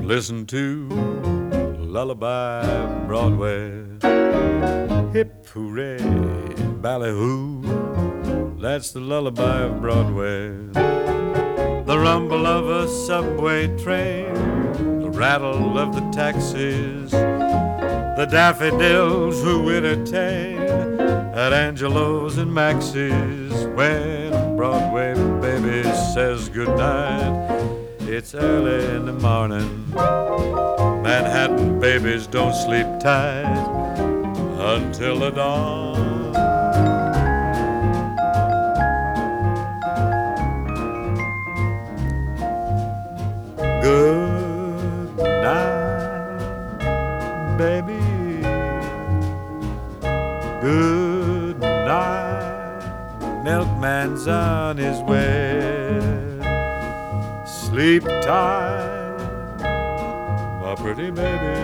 listen to Lullaby Broadway. Hip hooray, ballyhoo, that's the lullaby of Broadway. The rumble of a subway train, the rattle of the taxis, the daffodils who entertain at Angelo's and Max's. When a Broadway baby says goodnight, it's early in the morning. Manhattan babies don't sleep tight until the dawn. Good night, baby. Good night. Milkman's on his way. Sleep tight, my pretty baby.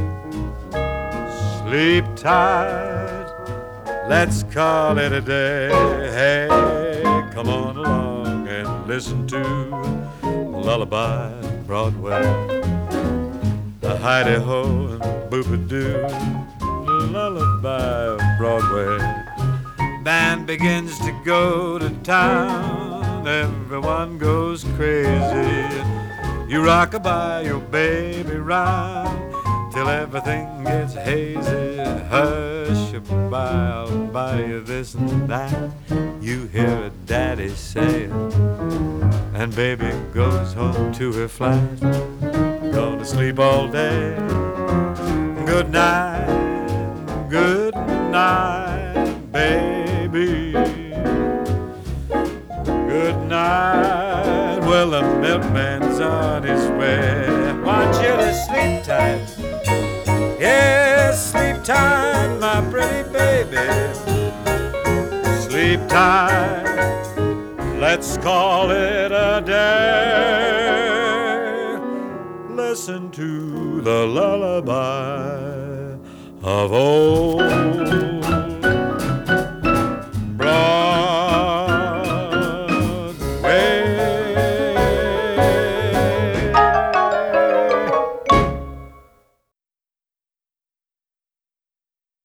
Sleep tight. Let's call it a day. Hey, come on along and listen to Lullaby Broadway. The Heidi-ho and Boop-a-doo, Lullaby Broadway. Band begins to go to town, everyone goes crazy. You rock-a-bye your baby round till everything gets hazy. Hush-a-bye, I'll buy you this and that, you hear a daddy say it, and baby goes home to her flat. Gonna sleep all day. Good night, good night, baby. Good night. Well, the milkman's on his way. Want you to sleep tight. Yes, sleep tight, my pretty baby. Sleep tight. Let's call it a day. Listen to the lullaby of old